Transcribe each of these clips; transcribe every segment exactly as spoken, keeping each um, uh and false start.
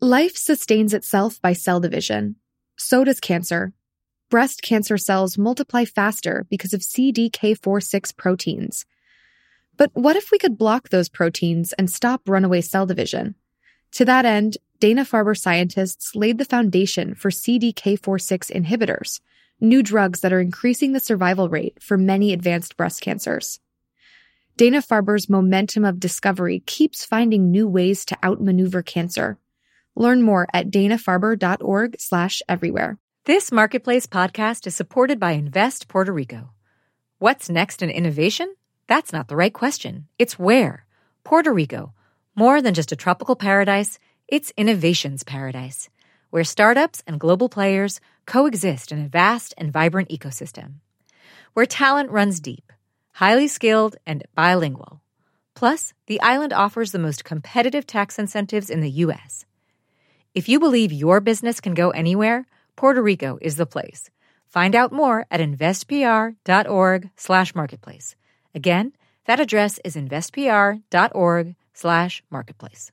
Life sustains itself by cell division. So does cancer. Breast cancer cells multiply faster because of C D K four six proteins. But what if we could block those proteins and stop runaway cell division? To that end, Dana-Farber scientists laid the foundation for C D K four six inhibitors, new drugs that are increasing the survival rate for many advanced breast cancers. Dana-Farber's momentum of discovery keeps finding new ways to outmaneuver cancer. Learn more at dana-farber.org slash everywhere. This Marketplace podcast is supported by Invest Puerto Rico. What's next in innovation? That's not the right question. It's where. Puerto Rico. More than just a tropical paradise, it's innovation's paradise, where startups and global players coexist in a vast and vibrant ecosystem. Where talent runs deep, highly skilled, and bilingual. Plus, the island offers the most competitive tax incentives in the U S. If you believe your business can go anywhere, Puerto Rico is the place. Find out more at investpr.org slash marketplace. Again, that address is investpr.org slash marketplace.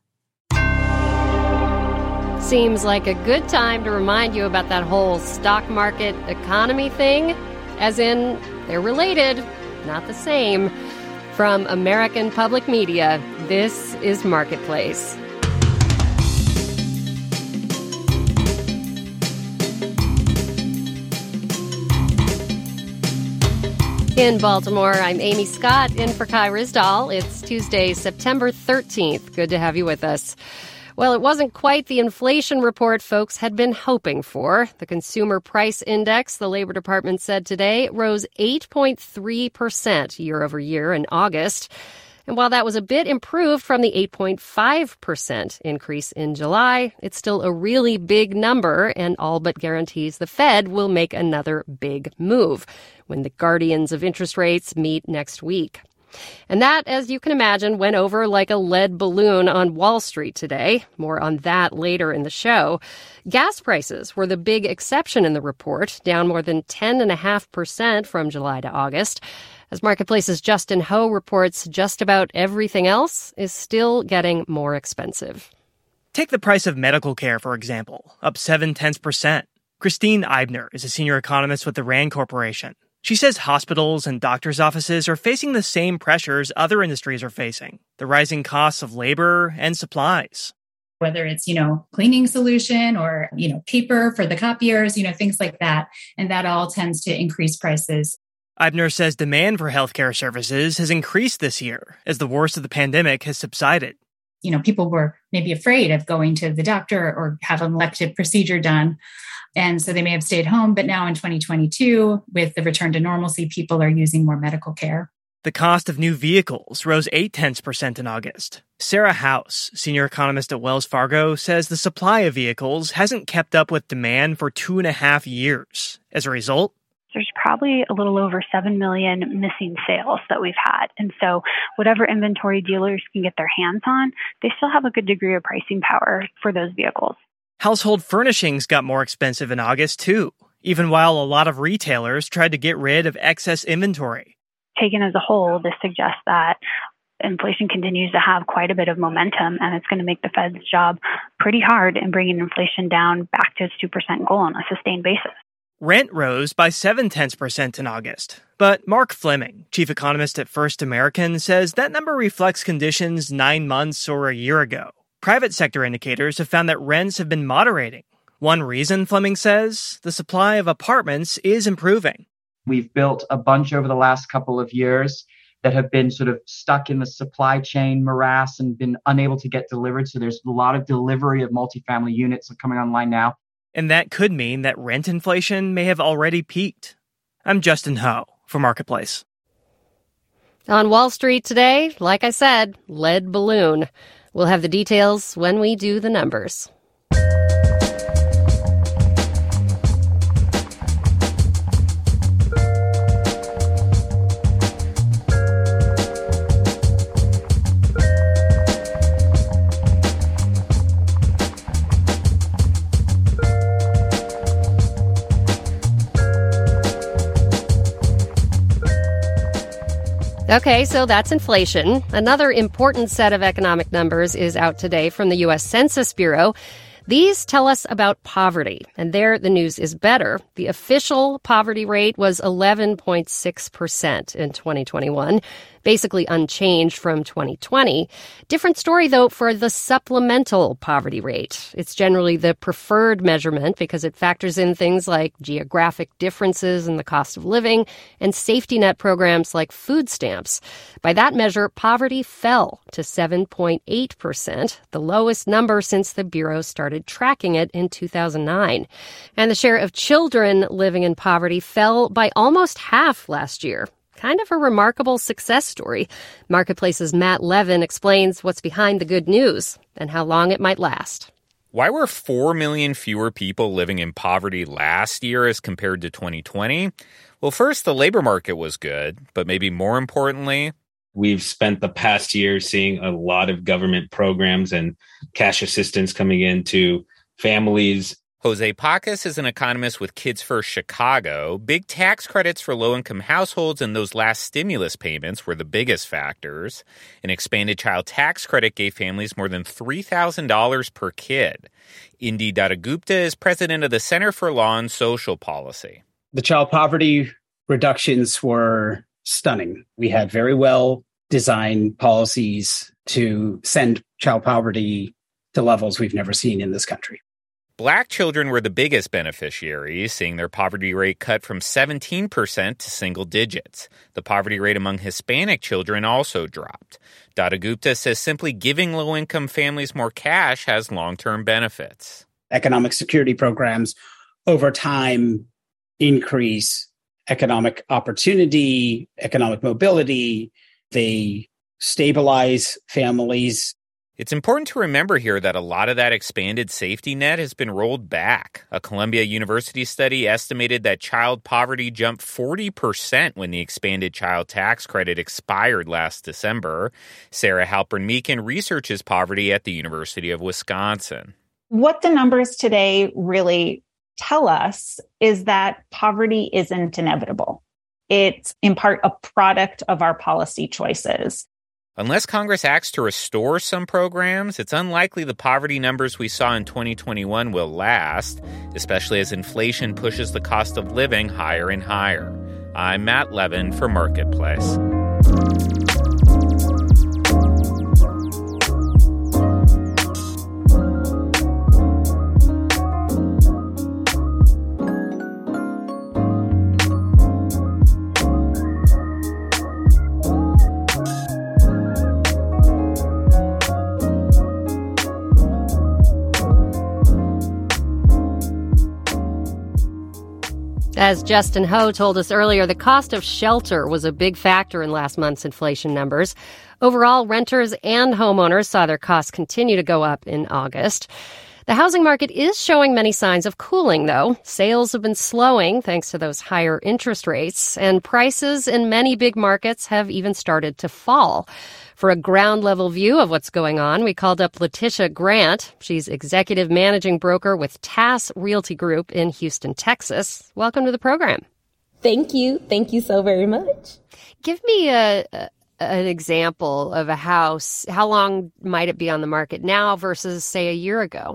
Seems like a good time to remind you about that whole stock market economy thing, as in they're related, not the same. From American Public Media, this is Marketplace. In Baltimore, I'm Amy Scott, in for Kai Ryssdal. It's Tuesday, September thirteenth. Good to have you with us. Well, it wasn't quite the inflation report folks had been hoping for. The Consumer Price Index, the Labor Department said today, rose eight point three percent year over year in August. And while that was a bit improved from the eight point five percent increase in July, it's still a really big number and all but guarantees the Fed will make another big move when the guardians of interest rates meet next week. And that, as you can imagine, went over like a lead balloon on Wall Street today. More on that later in the show. Gas prices were the big exception in the report, down more than ten point five percent from July to August. As Marketplace's Justin Ho reports, just about everything else is still getting more expensive. Take the price of medical care, for example, up seven tenths percent. Christine Eibner is a senior economist with the RAND Corporation. She says hospitals and doctors' offices are facing the same pressures other industries are facing, the rising costs of labor and supplies. Whether it's, you know, cleaning solution or, you know, paper for the copiers, you know, things like that. And that all tends to increase prices. Eibner says demand for healthcare services has increased this year as the worst of the pandemic has subsided. You know, people were maybe afraid of going to the doctor or have an elective procedure done. And so they may have stayed home. But now in twenty twenty-two, with the return to normalcy, people are using more medical care. The cost of new vehicles rose eight tenths percent in August. Sarah House, senior economist at Wells Fargo, says the supply of vehicles hasn't kept up with demand for two and a half years. As a result, there's probably a little over seven million missing sales that we've had. And so whatever inventory dealers can get their hands on, they still have a good degree of pricing power for those vehicles. Household furnishings got more expensive in August, too, even while a lot of retailers tried to get rid of excess inventory. Taken as a whole, this suggests that inflation continues to have quite a bit of momentum, and it's going to make the Fed's job pretty hard in bringing inflation down back to its two percent goal on a sustained basis. Rent rose by seven tenths percent in August. But Mark Fleming, chief economist at First American, says that number reflects conditions nine months or a year ago. Private sector indicators have found that rents have been moderating. One reason, Fleming says, the supply of apartments is improving. We've built a bunch over the last couple of years that have been sort of stuck in the supply chain morass and been unable to get delivered. So there's a lot of delivery of multifamily units coming online now. And that could mean that rent inflation may have already peaked. I'm Justin Ho for Marketplace. On Wall Street today, like I said, lead balloon. We'll have the details when we do the numbers. Okay, so that's inflation. Another important set of economic numbers is out today from the U S Census Bureau. These tell us about poverty, and there the news is better. The official poverty rate was eleven point six percent in twenty twenty-one, basically unchanged from twenty twenty. Different story, though, for the supplemental poverty rate. It's generally the preferred measurement because it factors in things like geographic differences in the cost of living and safety net programs like food stamps. By that measure, poverty fell to seven point eight percent, the lowest number since the Bureau started tracking it in two thousand nine. And the share of children living in poverty fell by almost half last year. Kind of a remarkable success story. Marketplace's Matt Levin explains what's behind the good news and how long it might last. Why were four million fewer people living in poverty last year as compared to twenty twenty? Well, first, the labor market was good, but maybe more importantly, we've spent the past year seeing a lot of government programs and cash assistance coming into families. Jose Pacas is an economist with Kids First Chicago. Big tax credits for low-income households and those last stimulus payments were the biggest factors. An expanded child tax credit gave families more than three thousand dollars per kid. Indi Dattagupta is president of the Center for Law and Social Policy. The child poverty reductions were stunning. We had very well designed policies to send child poverty to levels we've never seen in this country. Black children were the biggest beneficiaries, seeing their poverty rate cut from seventeen percent to single digits. The poverty rate among Hispanic children also dropped. Dattagupta says simply giving low-income families more cash has long-term benefits. Economic security programs over time increase economic opportunity, economic mobility. They stabilize families. It's important to remember here that a lot of that expanded safety net has been rolled back. A Columbia University study estimated that child poverty jumped forty percent when the expanded child tax credit expired last December. Sarah Halpern-Meakin researches poverty at the University of Wisconsin. What the numbers today really tell us is that poverty isn't inevitable. It's in part a product of our policy choices. Unless Congress acts to restore some programs, it's unlikely the poverty numbers we saw in twenty twenty-one will last, especially as inflation pushes the cost of living higher and higher. I'm Matt Levin for Marketplace. As Justin Ho told us earlier, the cost of shelter was a big factor in last month's inflation numbers. Overall, renters and homeowners saw their costs continue to go up in August. The housing market is showing many signs of cooling, though. Sales have been slowing thanks to those higher interest rates, and prices in many big markets have even started to fall. For a ground-level view of what's going on, we called up Letitia Grant. She's executive managing broker with T A S Realty Group in Houston, Texas. Welcome to the program. Thank you. Thank you so very much. Give me a, a an example of a house. How long might it be on the market now versus, say, a year ago?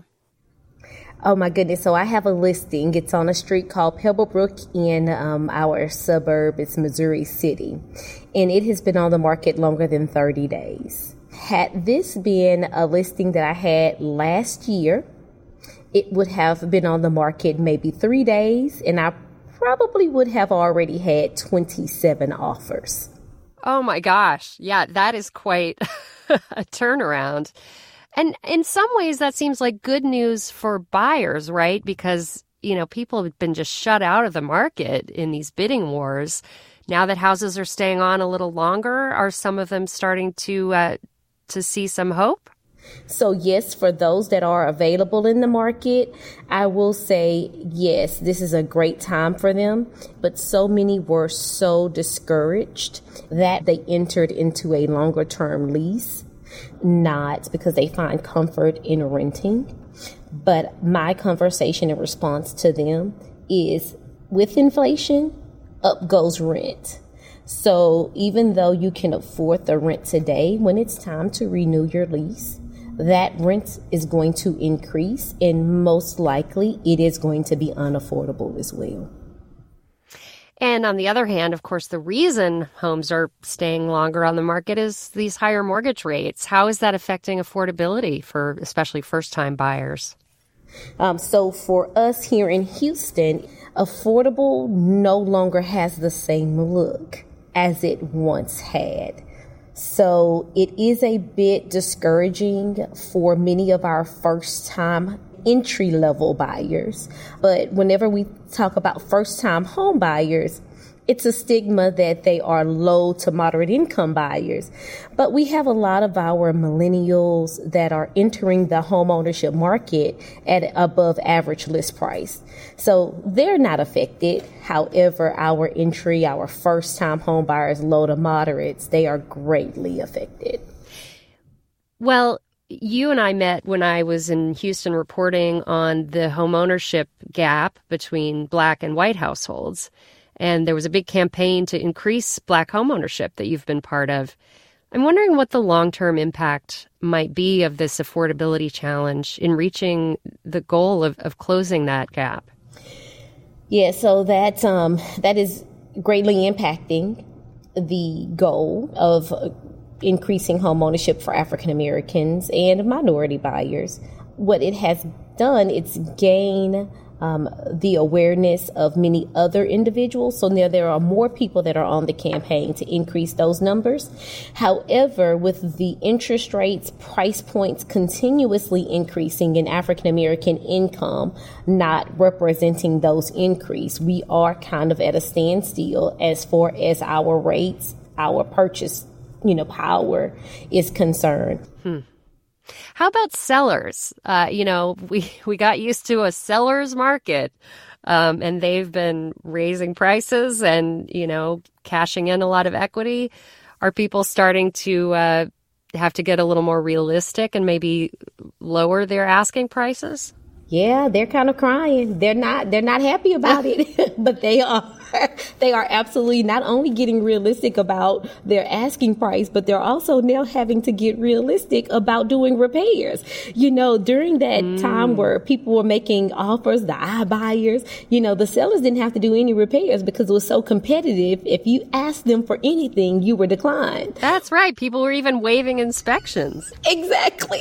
Oh, my goodness. So I have a listing. It's on a street called Pebblebrook in um, our suburb. It's Missouri City. And it has been on the market longer than thirty days. Had this been a listing that I had last year, it would have been on the market maybe three days, and I probably would have already had twenty-seven offers. Oh, my gosh. Yeah, that is quite a turnaround. And in some ways, that seems like good news for buyers, right? Because, you know, people have been just shut out of the market in these bidding wars. Now that houses are staying on a little longer, are some of them starting to uh, to see some hope? So, yes, for those that are available in the market, I will say, yes, this is a great time for them. But so many were so discouraged that they entered into a longer term lease. Not because they find comfort in renting, but my conversation in response to them is, with inflation, up goes rent. So even though you can afford the rent today, when it's time to renew your lease, that rent is going to increase, and most likely it is going to be unaffordable as well. And on the other hand, of course, the reason homes are staying longer on the market is these higher mortgage rates. How is that affecting affordability for especially first-time buyers? Um, so for us here in Houston, affordable no longer has the same look as it once had. So it is a bit discouraging for many of our first-time entry-level buyers. But whenever we talk about first-time home buyers, it's a stigma that they are low to moderate income buyers. But we have a lot of our millennials that are entering the home ownership market at above average list price. So they're not affected. However, our entry, our first-time home buyers, low to moderates, they are greatly affected. Well, you and I met when I was in Houston reporting on the home ownership gap between Black and white households. And there was a big campaign to increase Black homeownership that you've been part of. I'm wondering what the long-term impact might be of this affordability challenge in reaching the goal of, of closing that gap. Yeah, so that, um, that is greatly impacting the goal of increasing homeownership for African Americans and minority buyers. What it has done, it's gained Um, the awareness of many other individuals. So now there are more people that are on the campaign to increase those numbers. However, with the interest rates, price points continuously increasing and African American income not representing those increase, we are kind of at a standstill as far as our rates, our purchase, you know, power is concerned. Hmm. How about sellers? Uh, you know, we, we got used to a seller's market, um, and they've been raising prices and, you know, cashing in a lot of equity. Are people starting to uh, have to get a little more realistic and maybe lower their asking prices? Yeah, they're kind of crying. They're not, they're not happy about it, but they are, they are absolutely not only getting realistic about their asking price, but they're also now having to get realistic about doing repairs. You know, during that mm. time where people were making offers, the iBuyers, you know, the sellers didn't have to do any repairs because it was so competitive. If you asked them for anything, you were declined. That's right. People were even waiving inspections. Exactly.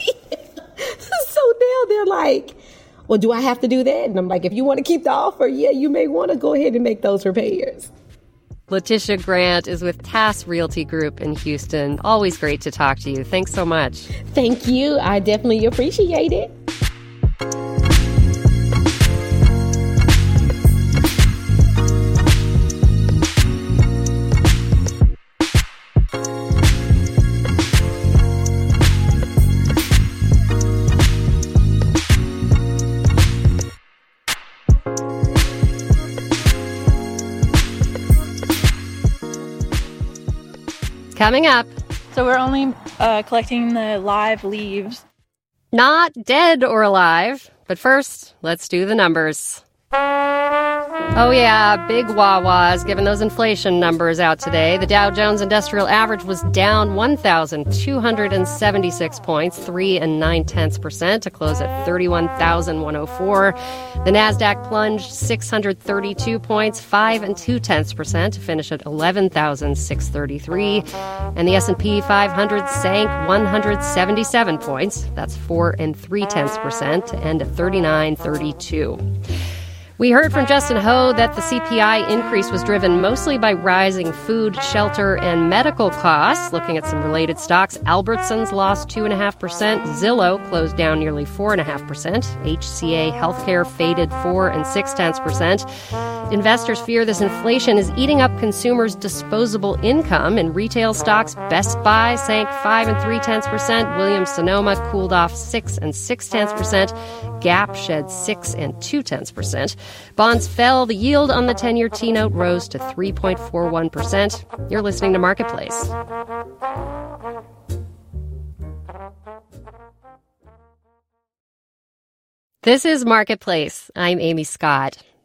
So now they're like, well, do I have to do that? And I'm like, if you want to keep the offer, yeah, you may want to go ahead and make those repairs. Letitia Grant is with Tass Realty Group in Houston. Always great to talk to you. Thanks so much. Thank you. I definitely appreciate it. Coming up. So we're only uh, collecting the live leaves. Not dead or alive. But first, let's do the numbers. Oh yeah, big wah-wahs given those inflation numbers out today. The Dow Jones Industrial Average was down one thousand two hundred seventy-six points, three and nine tenths percent, to close at thirty-one thousand one hundred four. The Nasdaq plunged six hundred thirty-two points, five and two tenths percent, to finish at eleven thousand six hundred thirty-three. And the S and P five hundred sank one hundred seventy-seven points, that's four and three tenths percent, to end at thirty-nine thirty-two. We heard from Justin Ho that the C P I increase was driven mostly by rising food, shelter, and medical costs. Looking at some related stocks, Albertsons lost two point five percent. Zillow closed down nearly four point five percent. H C A Healthcare faded four and six tenths percent. Investors fear this inflation is eating up consumers' disposable income. In retail stocks, Best Buy sank five and three tenths percent. Williams-Sonoma cooled off six and six tenths percent. Gap shed six and two tenths percent. Bonds fell. The yield on the ten-year T-note rose to three point four one percent. You're listening to Marketplace. This is Marketplace. I'm Amy Scott.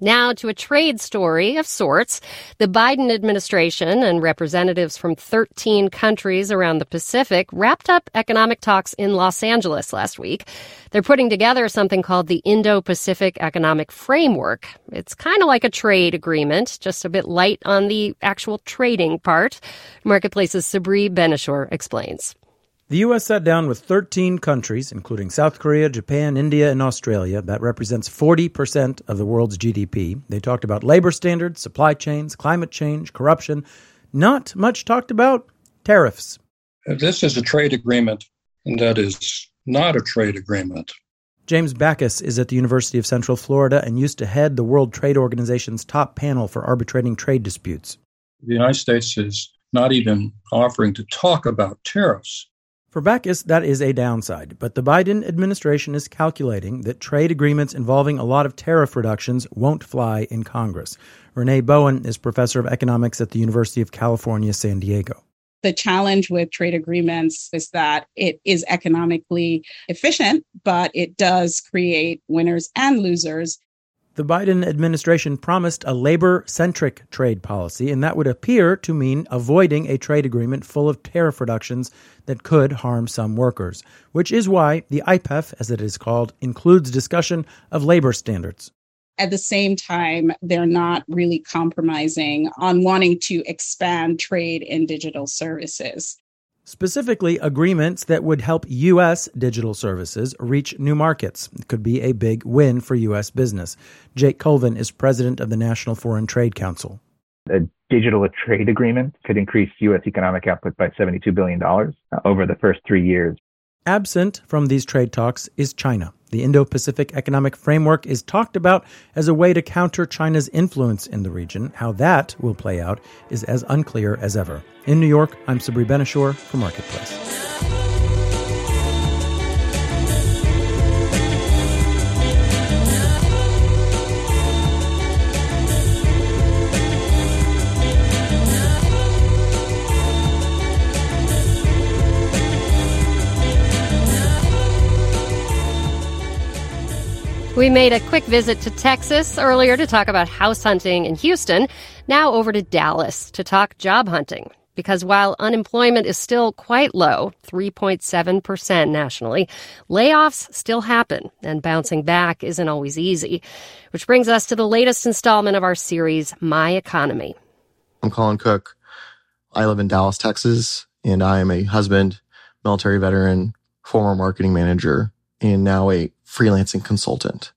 Now to a trade story of sorts. The Biden administration and representatives from thirteen countries around the Pacific wrapped up economic talks in Los Angeles last week. They're putting together something called the Indo-Pacific Economic Framework. It's kind of like a trade agreement, just a bit light on the actual trading part. Marketplace's Sabri Ben-Achour explains. The U S sat down with thirteen countries, including South Korea, Japan, India, and Australia. That represents forty percent of the world's G D P. They talked about labor standards, supply chains, climate change, corruption. Not much talked about tariffs. This is a trade agreement, and that is not a trade agreement. James Backus is at the University of Central Florida and used to head the World Trade Organization's top panel for arbitrating trade disputes. The United States is not even offering to talk about tariffs. For Backus, that is a downside, but the Biden administration is calculating that trade agreements involving a lot of tariff reductions won't fly in Congress. Renee Bowen is professor of economics at the University of California, San Diego. The challenge with trade agreements is that it is economically efficient, but it does create winners and losers. The Biden administration promised a labor-centric trade policy, and that would appear to mean avoiding a trade agreement full of tariff reductions that could harm some workers, which is why the I P E F, as it is called, includes discussion of labor standards. At the same time, they're not really compromising on wanting to expand trade in digital services. Specifically, agreements that would help U S digital services reach new markets. It could be a big win for U S business. Jake Colvin is president of the National Foreign Trade Council. A digital trade agreement could increase U S economic output by seventy-two billion dollars over the first three years. Absent from these trade talks is China. The Indo-Pacific Economic Framework is talked about as a way to counter China's influence in the region. How that will play out is as unclear as ever. In New York, I'm Sabri Ben-Achour for Marketplace. We made a quick visit to Texas earlier to talk about house hunting in Houston. Now over to Dallas to talk job hunting. Because while unemployment is still quite low, three point seven percent nationally, layoffs still happen, and bouncing back isn't always easy. Which brings us to the latest installment of our series, My Economy. I'm Colin Cook. I live in Dallas, Texas, and I am a husband, military veteran, former marketing manager, and now a freelancing consultant.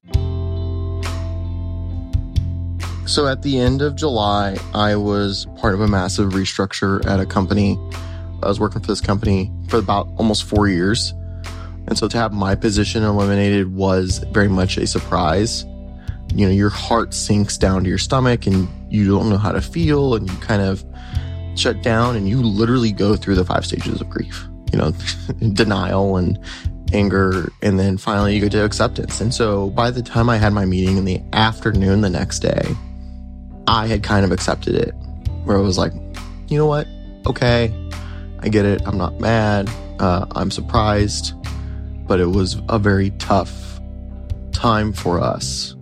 So at the end of July, I was part of a massive restructure at a company. I was working for this company for about almost four years. And so to have my position eliminated was very much a surprise. You know, your heart sinks down to your stomach and you don't know how to feel and you kind of shut down and you literally go through the five stages of grief, you know, denial and anger, and then finally you go to acceptance. And so by the time I had my meeting in the afternoon the next day, I had kind of accepted it, where I was like, you know what? Okay, I get it. I'm not mad. Uh, I'm surprised, but it was a very tough time for us.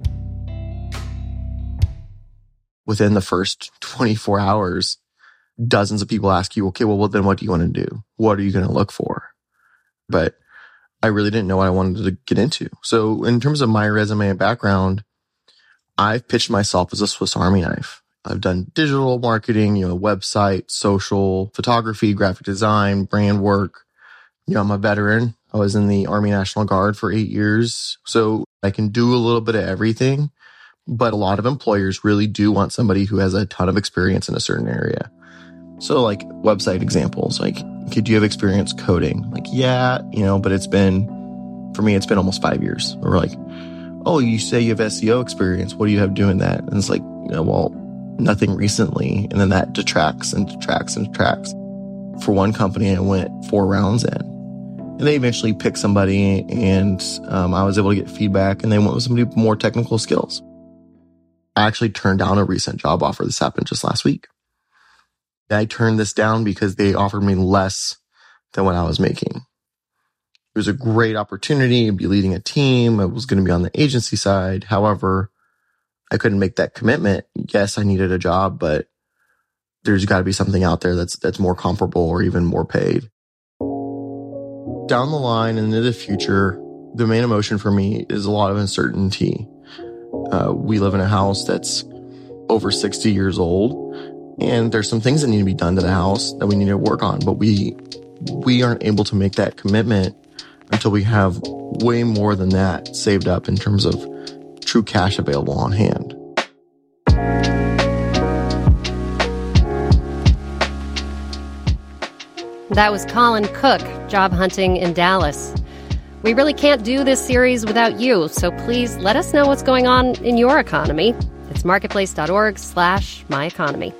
Within the first twenty-four hours, dozens of people ask you, okay, well, well then what do you want to do? What are you going to look for? But I really didn't know what I wanted to get into. So in terms of my resume and background, I've pitched myself as a Swiss Army knife. I've done digital marketing, you know, website, social, photography, graphic design, brand work. You know, I'm a veteran. I was in the Army National Guard for eight years. So I can do a little bit of everything, but a lot of employers really do want somebody who has a ton of experience in a certain area. So like website examples, like, okay, do you have experience coding? Like, yeah, you know, but it's been, for me, it's been almost five years. Or like, oh, you say you have S E O experience. What do you have doing that? And it's like, you know, well, nothing recently. And then that detracts and detracts and detracts. For one company, I went four rounds in. And they eventually picked somebody and um, I was able to get feedback and they went with somebody with more technical skills. I actually turned down a recent job offer. This happened just last week. I turned this down because they offered me less than what I was making. It was a great opportunity to be leading a team. I was going to be on the agency side. However, I couldn't make that commitment. Yes, I needed a job, but there's got to be something out there that's that's more comparable or even more paid. Down the line and into the future, the main emotion for me is a lot of uncertainty. Uh, we live in a house that's over sixty years old, and there's some things that need to be done to the house that we need to work on, but we we aren't able to make that commitment until we have way more than that saved up in terms of true cash available on hand. That was Colin Cook, job hunting in Dallas. We really can't do this series without you, so please let us know what's going on in your economy. It's marketplace.org slash my economy.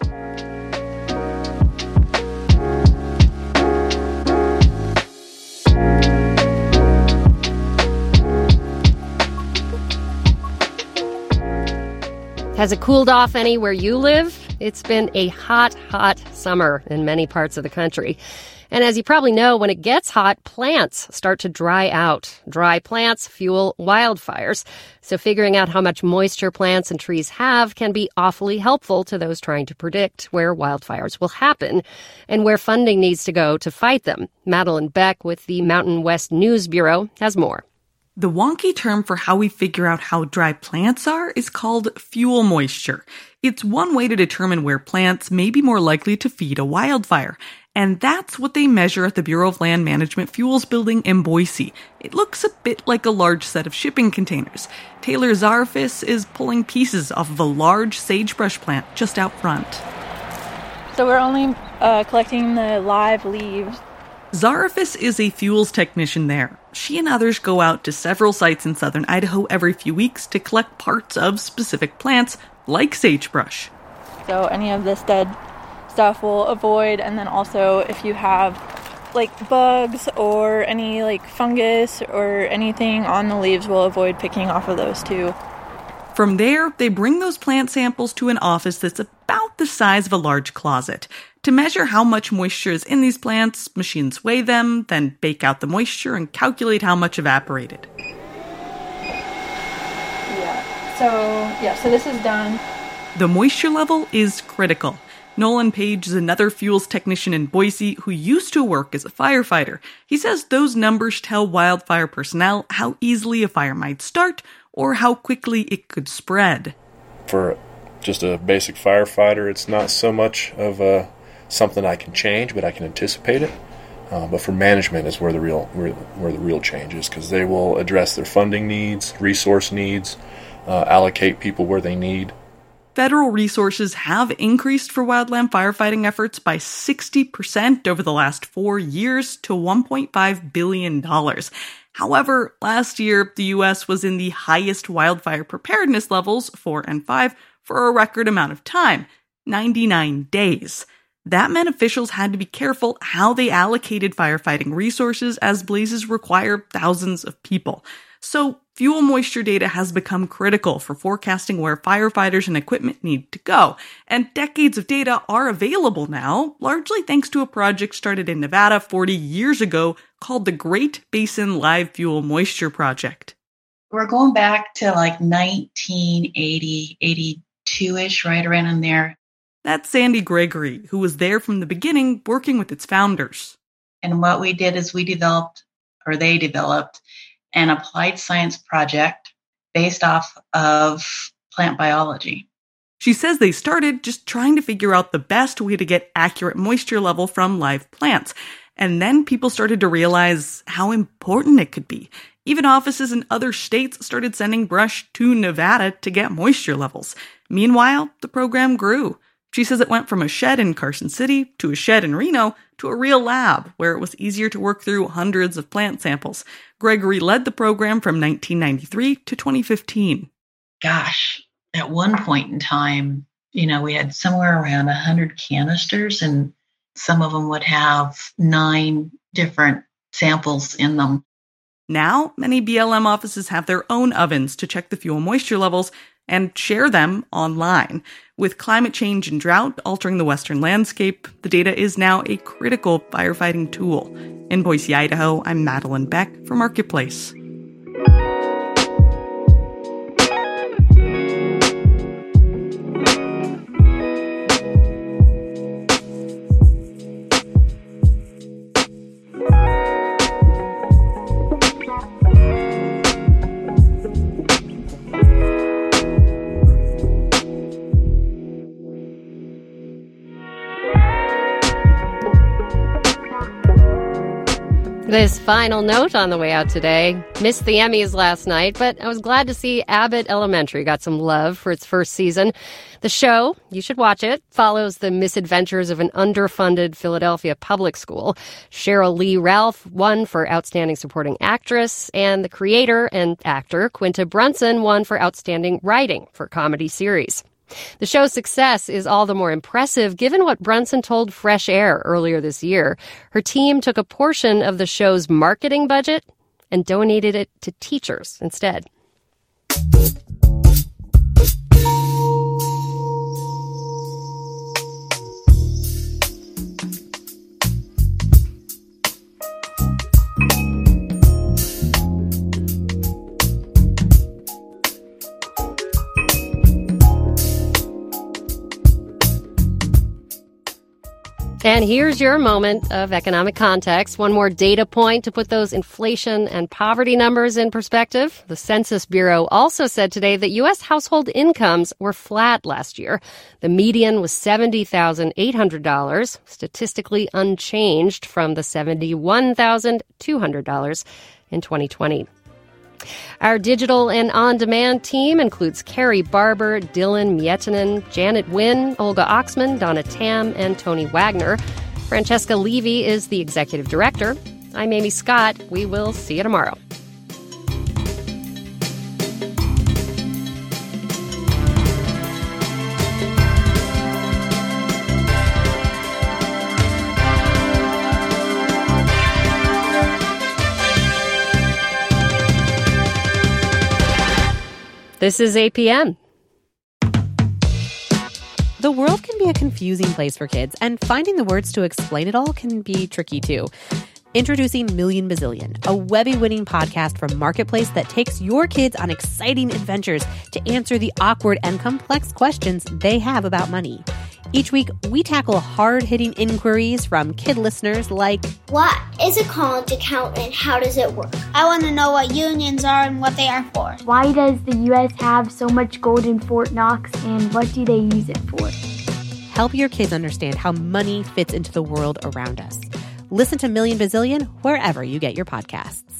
Has it cooled off any where you live? It's been a hot, hot summer in many parts of the country. And as you probably know, when it gets hot, plants start to dry out. Dry plants fuel wildfires. So figuring out how much moisture plants and trees have can be awfully helpful to those trying to predict where wildfires will happen and where funding needs to go to fight them. Madeline Beck with the Mountain West News Bureau has more. The wonky term for how we figure out how dry plants are is called fuel moisture. It's one way to determine where plants may be more likely to feed a wildfire. And that's what they measure at the Bureau of Land Management Fuels building in Boise. It looks a bit like a large set of shipping containers. Taylor Zarfis is pulling pieces off of a large sagebrush plant just out front. So we're only uh, collecting the live leaves. Zarfis is a fuels technician there. She and others go out to several sites in southern Idaho every few weeks to collect parts of specific plants, like sagebrush. So any of this dead stuff we'll avoid, and then also if you have like bugs or any like fungus or anything on the leaves, we'll avoid picking off of those too. From there, they bring those plant samples to an office that's about the size of a large closet. To measure how much moisture is in these plants, machines weigh them, then bake out the moisture and calculate how much evaporated. Yeah, so yeah, so this is done. The moisture level is critical. Nolan Page is another fuels technician in Boise who used to work as a firefighter. He says those numbers tell wildfire personnel how easily a fire might start or how quickly it could spread. For just a basic firefighter, it's not so much of a something I can change, but I can anticipate it. Uh, but for management is where the real where, where the real change is, because they will address their funding needs, resource needs, uh, allocate people where they need. Federal resources have increased for wildland firefighting efforts by sixty percent over the last four years to one point five billion dollars. However, last year, the U S was in the highest wildfire preparedness levels, four and five, for a record amount of time, ninety-nine days. That meant officials had to be careful how they allocated firefighting resources, as blazes require thousands of people. So fuel moisture data has become critical for forecasting where firefighters and equipment need to go. And decades of data are available now, largely thanks to a project started in Nevada forty years ago called the Great Basin Live Fuel Moisture Project. We're going back to like nineteen eighty, eighty-two-ish, right around in there. That's Sandy Gregory, who was there from the beginning working with its founders. And what we did is we developed, or they developed, an applied science project based off of plant biology. She says they started just trying to figure out the best way to get accurate moisture level from live plants. And then people started to realize how important it could be. Even offices in other states started sending brush to Nevada to get moisture levels. Meanwhile, the program grew. She says it went from a shed in Carson City to a shed in Reno to a real lab where it was easier to work through hundreds of plant samples. Gregory led the program from nineteen ninety-three to twenty fifteen. Gosh, at one point in time, you know, we had somewhere around one hundred canisters, and some of them would have nine different samples in them. Now, many B L M offices have their own ovens to check the fuel moisture levels and share them online. With climate change and drought altering the western landscape, the data is now a critical firefighting tool. In Boise, Idaho, I'm Madeline Beck for Marketplace. This final note on the way out today. Missed the Emmys last night, but I was glad to see Abbott Elementary got some love for its first season. The show, you should watch it, follows the misadventures of an underfunded Philadelphia public school. Cheryl Lee Ralph won for Outstanding Supporting Actress, and the creator and actor Quinta Brunson won for Outstanding Writing for Comedy Series. The show's success is all the more impressive given what Brunson told Fresh Air earlier this year. Her team took a portion of the show's marketing budget and donated it to teachers instead. And here's your moment of economic context. One more data point to put those inflation and poverty numbers in perspective. The Census Bureau also said today that U S household incomes were flat last year. The median was seventy thousand eight hundred dollars, statistically unchanged from the seventy-one thousand two hundred dollars in twenty twenty. Our digital and on-demand team includes Carrie Barber, Dylan Mietinen, Janet Wynn, Olga Oxman, Donna Tam, and Tony Wagner. Francesca Levy is the executive director. I'm Amy Scott. We will see you tomorrow. This is A P M. The world can be a confusing place for kids, and finding the words to explain it all can be tricky too. Introducing Million Bazillion, a Webby-winning podcast from Marketplace that takes your kids on exciting adventures to answer the awkward and complex questions they have about money. Each week, we tackle hard-hitting inquiries from kid listeners like, what is a college account and how does it work? I want to know what unions are and what they are for. Why does the U S have so much gold in Fort Knox and what do they use it for? Help your kids understand how money fits into the world around us. Listen to Million Bazillion wherever you get your podcasts.